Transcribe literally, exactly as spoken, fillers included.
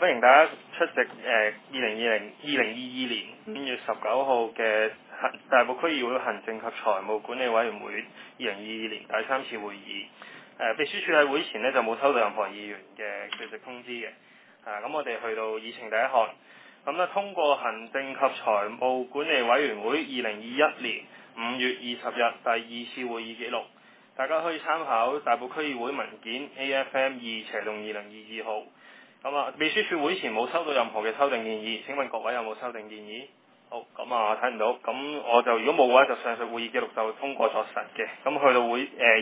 歡迎大家出席誒二零二零二零二二年五月十九號嘅行大埔區議會行政及財務管理委員會二零二二年第三次會議。誒、呃、秘書處喺會前呢就冇收到任何議員嘅缺席通知嘅。啊，咁我哋去到議程第一項，咁咧通過行政及財務管理委員會二零二一年五月二十日第二次會議記錄，大家可以參考大埔區議會文件 A F M 二斜洞二零二二號。咁啊，秘書處會前冇收到任何嘅修訂建議，請問各位有冇修訂建議？好，咁啊睇唔到，咁我就如果冇嘅話，就上述會議記錄就通過咗實嘅。咁去到會誒。呃